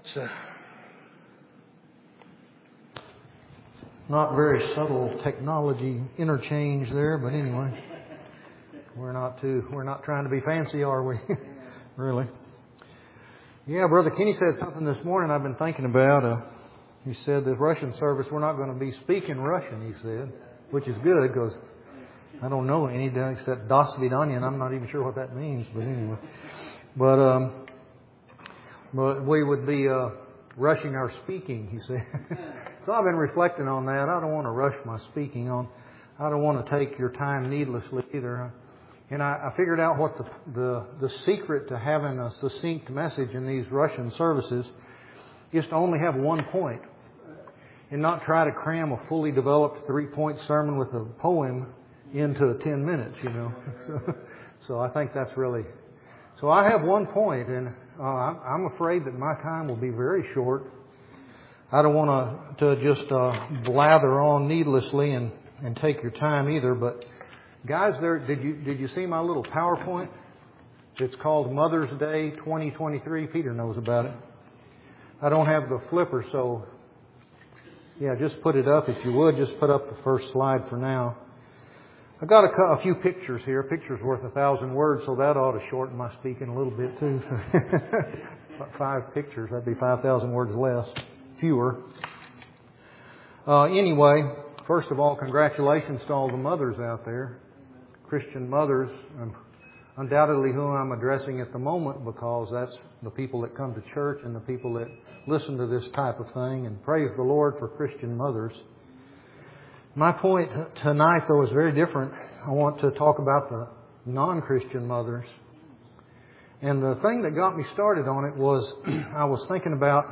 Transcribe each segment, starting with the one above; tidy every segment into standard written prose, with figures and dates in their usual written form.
It's not very subtle technology interchange there, but anyway, we're not trying to be fancy, are we? Really? Yeah, Brother Kenny said something this morning I've been thinking about. He said the Russian service, we're not going to be speaking Russian, he said, which is good because I don't know any except Das Vidanya, and I'm not even sure what that means, but anyway. But we would be rushing our speaking, he said. So I've been reflecting on that. I don't want to rush my speaking on. I don't want to take your time needlessly either. And I figured out what the secret to having a succinct message in these Russian services is to only have one point and not try to cram a fully developed 3-point sermon with a poem into 10 minutes, you know. So I think that's really... So I have one point, and I'm afraid that my time will be very short. I don't want to just blather on needlessly and take your time either. But guys, did you see my little PowerPoint? It's called Mother's Day 2023. Peter knows about it. I don't have the flipper, so yeah, just put it up if you would. Just put up the first slide for now. I got a few pictures here. A picture's worth 1,000 words, so that ought to shorten my speaking a little bit too. 5 pictures, that'd be 5,000 words less, fewer. Anyway, first of all, congratulations to all the mothers out there, Christian mothers, undoubtedly whom I'm addressing at the moment because that's the people that come to church and the people that listen to this type of thing. And praise the Lord for Christian mothers. My point tonight, though, is very different. I want to talk about the non-Christian mothers. And the thing that got me started on it was I was thinking about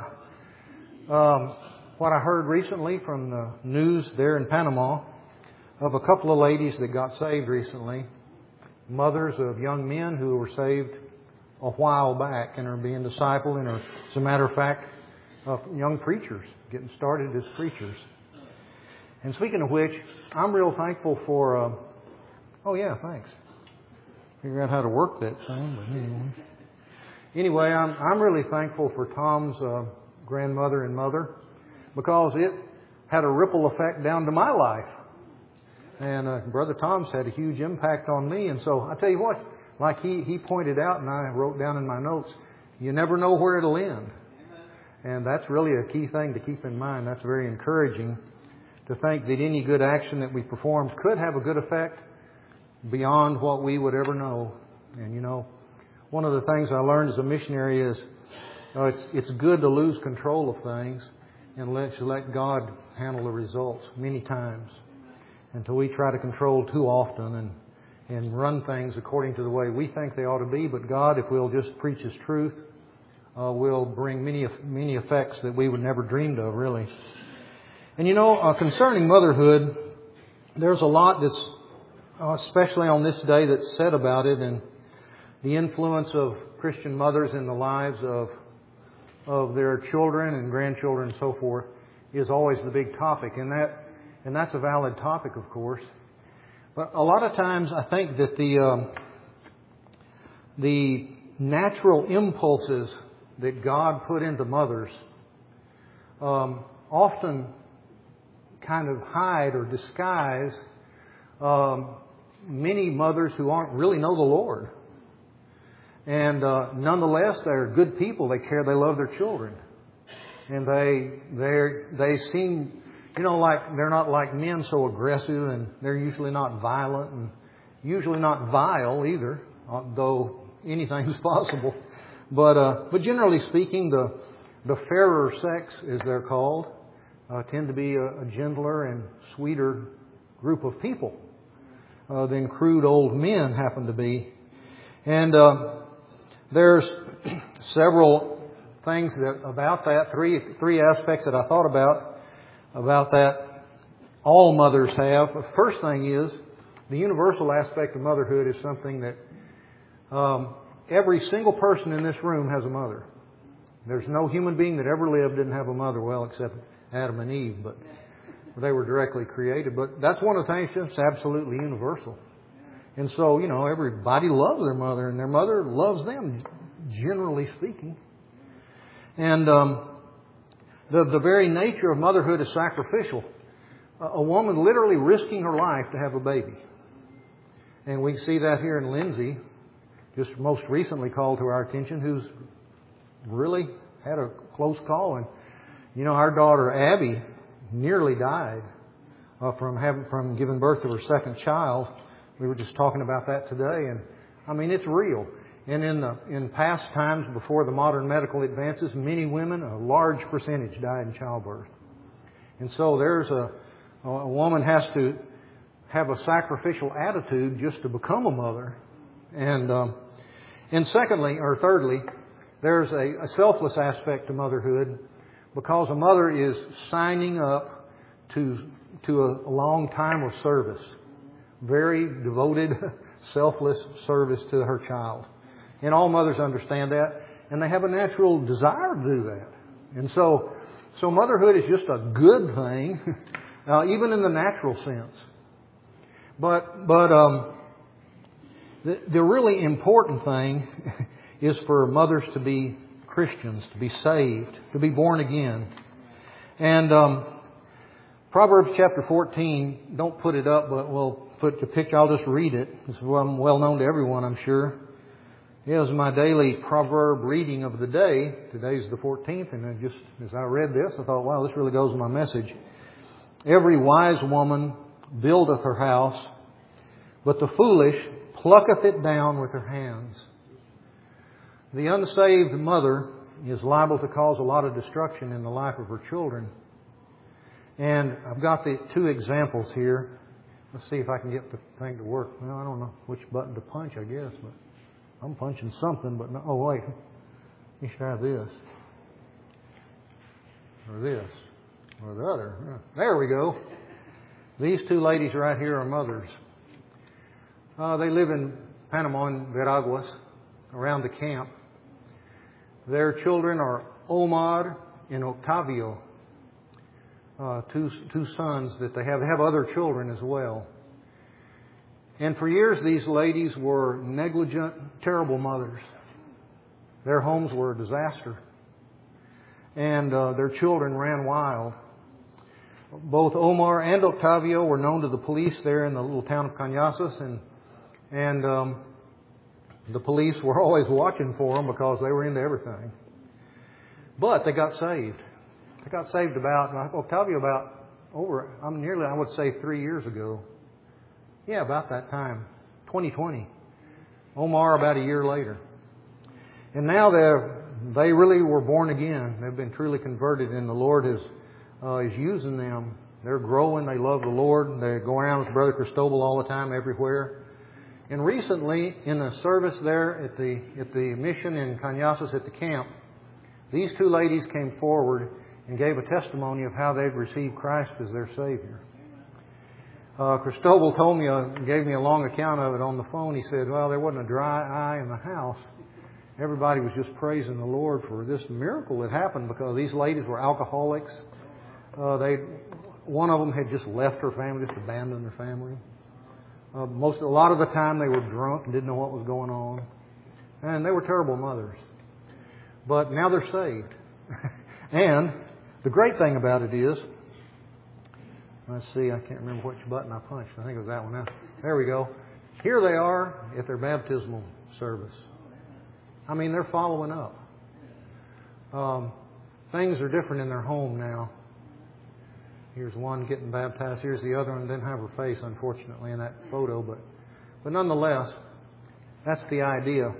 what I heard recently from the news there in Panama of a couple of ladies that got saved recently, mothers of young men who were saved a while back and are being discipled and are, as a matter of fact, young preachers, getting started as preachers. And speaking of which, I'm real thankful for... oh yeah, thanks. Figure out how to work that thing, but anyway, I'm really thankful for Tom's grandmother and mother because it had a ripple effect down to my life. And Brother Tom's had a huge impact on me. And so I tell you what, like he pointed out and I wrote down in my notes, you never know where it'll end. And that's really a key thing to keep in mind. That's very encouraging. To think that any good action that we perform could have a good effect beyond what we would ever know. And you know, one of the things I learned as a missionary is it's good to lose control of things and let God handle the results many times. Until we try to control too often and run things according to the way we think they ought to be. But God, if we'll just preach His truth, will bring many effects that we would never dreamed of, really. And you know, concerning motherhood, there's a lot that's, especially on this day, that's said about it, and the influence of Christian mothers in the lives of their children and grandchildren and so forth is always the big topic, and that's a valid topic, of course. But a lot of times, I think that the natural impulses that God put into mothers often kind of hide or disguise many mothers who aren't really know the Lord. And nonetheless, they're good people. They care. They love their children. And they seem, you know, like they're not like men so aggressive, and they're usually not violent and usually not vile either, though anything is possible. But generally speaking, the fairer sex, as they're called, tend to be a gentler and sweeter group of people than crude old men happen to be. And there's several things about that, three aspects that I thought about that all mothers have. The first thing is the universal aspect of motherhood is something that every single person in this room has a mother. There's no human being that ever lived didn't have a mother, well, except Adam and Eve, but they were directly created. But that's one of the things that's absolutely universal. And so, you know, everybody loves their mother, and their mother loves them, generally speaking. And the very nature of motherhood is sacrificial. A woman literally risking her life to have a baby. And we see that here in Lindsay, just most recently called to our attention, who's really had a close call. And, you know, our daughter Abby nearly died from giving birth to her second child. We were just talking about that today. And, I mean, it's real. And in past times before the modern medical advances, many women, a large percentage, died in childbirth. And so there's a woman has to have a sacrificial attitude just to become a mother. And secondly, or thirdly, there's a selfless aspect to motherhood, because a mother is signing up to a long time of service. Very devoted, selfless service to her child. And all mothers understand that, and they have a natural desire to do that. And so motherhood is just a good thing, even in the natural sense. But the really important thing is for mothers to be Christians, to be saved, to be born again. And Proverbs chapter 14, don't put it up, but we'll put the picture. I'll just read it. It's well known to everyone, I'm sure. It was my daily proverb reading of the day. Today's the 14th, and just as I read this, I thought, wow, this really goes with my message. Every wise woman buildeth her house, but the foolish plucketh it down with her hands. The unsaved mother is liable to cause a lot of destruction in the life of her children. And I've got the two examples here. Let's see if I can get the thing to work. Well, I don't know which button to punch, I guess, but I'm punching something, but no. Oh, wait. Let me try this. Or this. Or the other. There we go. These two ladies right here are mothers. They live in Panama and Veraguas, around the camp. Their children are Omar and Octavio, two sons that they have. They have other children as well. And for years, these ladies were negligent, terrible mothers. Their homes were a disaster. And their children ran wild. Both Omar and Octavio were known to the police there in the little town of Cañasas. And the police were always watching for them because they were into everything. But they got saved. They got saved Octavio I would say 3 years ago. Yeah, about that time. 2020. Omar about a year later. And now they really were born again. They've been truly converted, and the Lord is using them. They're growing. They love the Lord. They go around with Brother Cristobal all the time, everywhere. And recently, in a service there at the mission in Cañasas at the camp, these two ladies came forward and gave a testimony of how they've received Christ as their Savior. Cristobal gave me a long account of it on the phone. He said, well, there wasn't a dry eye in the house. Everybody was just praising the Lord for this miracle that happened, because these ladies were alcoholics. One of them had just left her family, just abandoned her family. A lot of the time they were drunk and didn't know what was going on. And they were terrible mothers. But now they're saved. And the great thing about it is, let's see, I can't remember which button I punched. I think it was that one. Now, there we go. Here they are at their baptismal service. I mean, they're following up. Things are different in their home now. Here's one getting baptized. Here's the other one. Didn't have her face, unfortunately, in that photo. But nonetheless, that's the idea.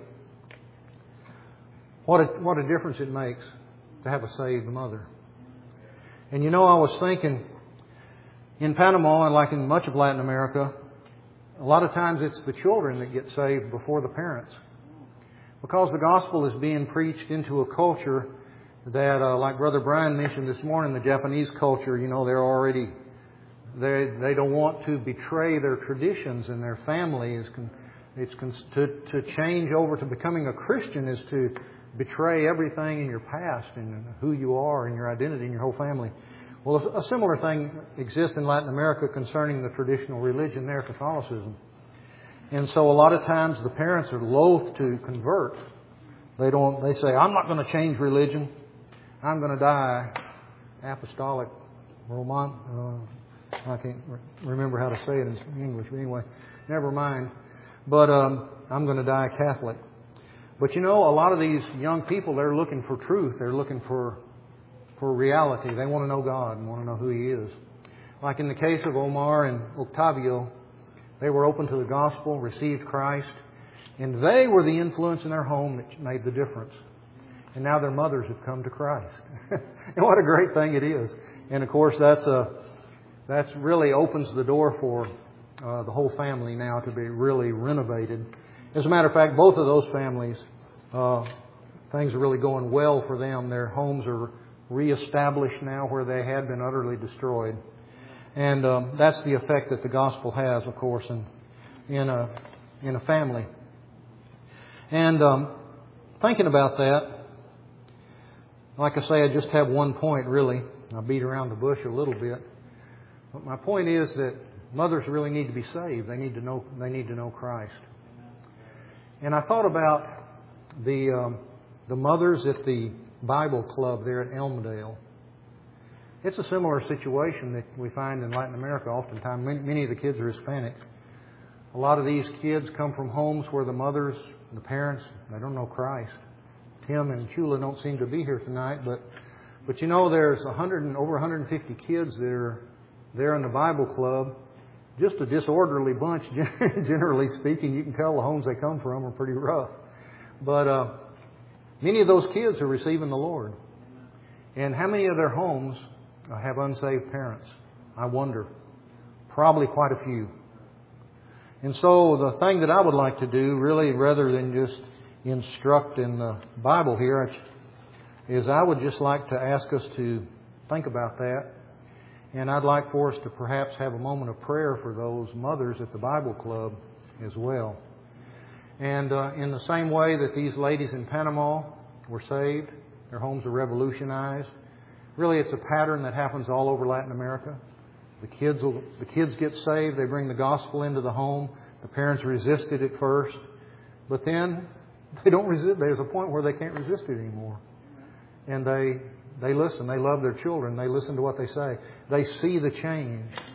What a difference it makes to have a saved mother. And you know, I was thinking, in Panama and like in much of Latin America, a lot of times it's the children that get saved before the parents. Because the gospel is being preached into a culture that, like Brother Brian mentioned this morning, the Japanese culture, you know, they don't want to betray their traditions and their family. To change over to becoming a Christian is to betray everything in your past and who you are and your identity and your whole family. Well, a similar thing exists in Latin America concerning the traditional religion there, Catholicism. And so a lot of times the parents are loath to convert. They say, I'm not going to change religion. I'm going to die, apostolic Roman, I can't remember how to say it in English, but anyway, never mind. But I'm going to die Catholic. But you know, a lot of these young people, they're looking for truth. They're looking for reality. They want to know God and want to know who He is. Like in the case of Omar and Octavio, they were open to the gospel, received Christ, and they were the influence in their home that made the difference. And now their mothers have come to Christ. And what a great thing it is. And of course, that's really opens the door for the whole family now to be really renovated. As a matter of fact, both of those families, things are really going well for them. Their homes are reestablished now where they had been utterly destroyed. And that's the effect that the gospel has, of course, in a family. And thinking about that, like I say, I just have one point, really. I beat around the bush a little bit. But my point is that mothers really need to be saved. They need to know Christ. And I thought about the mothers at the Bible Club there at Elmdale. It's a similar situation that we find in Latin America oftentimes. Many of the kids are Hispanic. A lot of these kids come from homes where the mothers, the parents, they don't know Christ. Tim and Chula don't seem to be here tonight, but you know, there's over 150 kids that are there in the Bible Club. Just a disorderly bunch, generally speaking. You can tell the homes they come from are pretty rough. But many of those kids are receiving the Lord. And how many of their homes have unsaved parents? I wonder. Probably quite a few. And so the thing that I would like to do, really, rather than just instruct in the Bible here, is I would just like to ask us to think about that. And I'd like for us to perhaps have a moment of prayer for those mothers at the Bible Club as well. And in the same way that these ladies in Panama were saved, their homes are revolutionized. Really, it's a pattern that happens all over Latin America. The kids get saved. They bring the gospel into the home. The parents resist it at first, but then they don't resist. There's a point where they can't resist it anymore, and they listen. They love their children. They listen to what they say. They see the change.